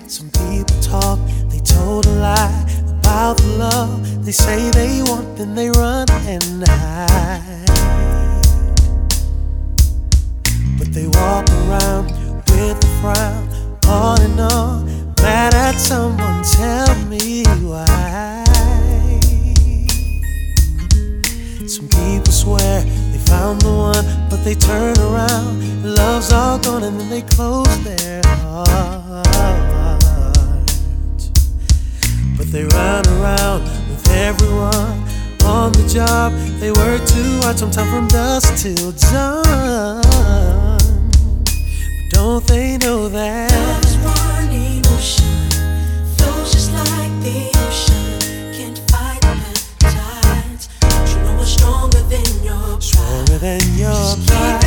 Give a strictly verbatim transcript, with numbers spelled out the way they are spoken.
Some people talk, they told a lie about the love they say they want, then they run and hide. But they walk around with a frown, on and on, mad at someone. Tell me why. Some people swear they found the one, but they turn around, love's all gone, and then they close their heart. But they run around with everyone on the job. They work too hard, sometimes from dusk till dawn. But don't they know that love is one emotion, flows just like the ocean, can't fight the tides. You know it's stronger than your pride. Stronger than your Just pride.